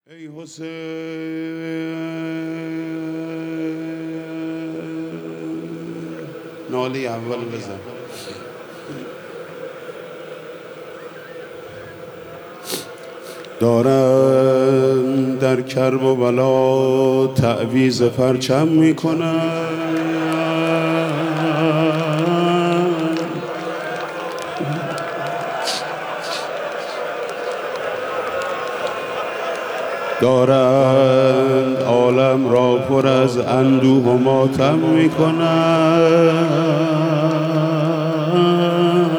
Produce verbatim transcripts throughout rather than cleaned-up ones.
ای حسین ناله اول بزن. دارن در کرب و بلا تعویض پرچم میکنن، دارند عالم را پر از اندوه و ماتم میکنند.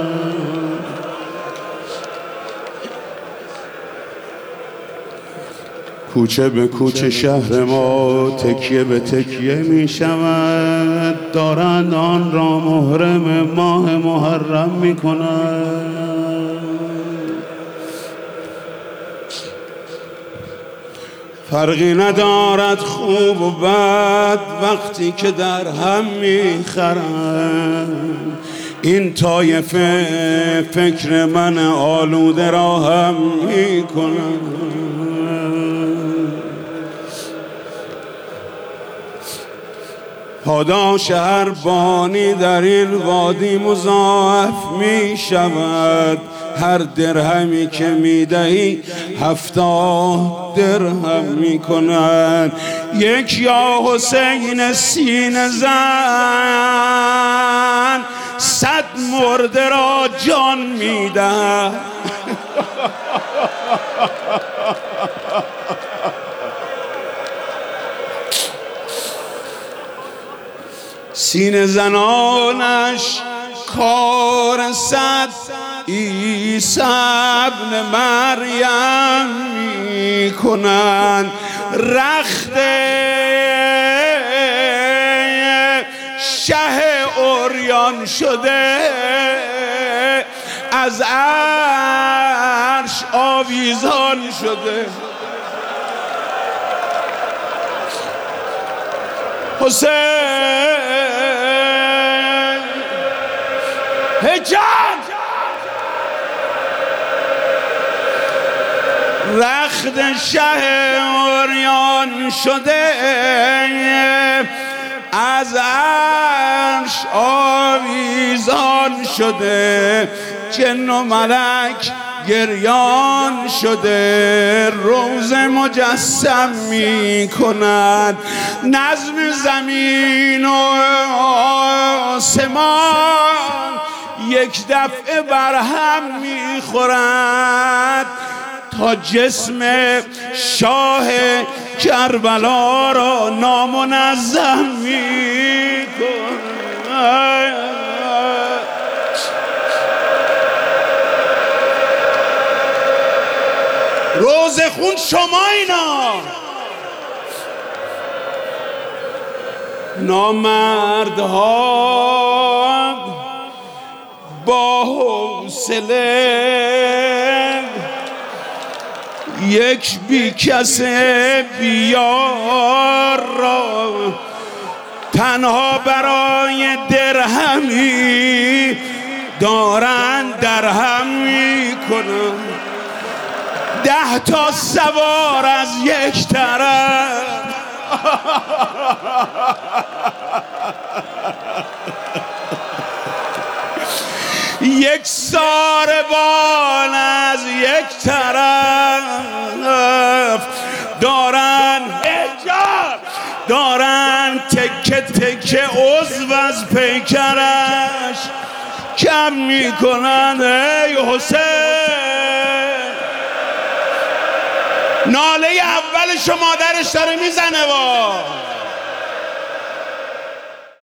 کوچه به کوچه شهر ما تکیه به تکیه می شود، دارند آن را محرم ماه محرم می کنند. فرقی ندارد خوب و بد وقتی که در هم میخرند. این طایفه فکر من آلوده را هم میکنند. پاداش هر بانی در این وادی مضاعف می شود. هر درهمی که می دهی هفتاد درهم می کنند. یک یا حسین سینه زن صد مرده را جان می دهد. سینه زنانش کار صد عیسی ابن مریم می کنند. رخت شه عریان شده از عرش آویزان شده. حسین هجان رخت شه عریان شده از عرش آویزان شده. جن و ملک گریان شده، روز مجسم می کند. نظم زمین و آسمان یک دفعه برهم می خورد تا جسم شاه کربلا را نامنظم می کند. روز خون شما اینا نامردها با حوصله یک بی کسه بیار را تنها برای درهمی دارن درهم می کنن. ده تا سوار از یک طرف یک ساربان از یک طرف دارن حجاب، دارن تکه تکه عضو از پیکرش کم میکنن. ای حسین ناله اولش مادرش داره میزنه. با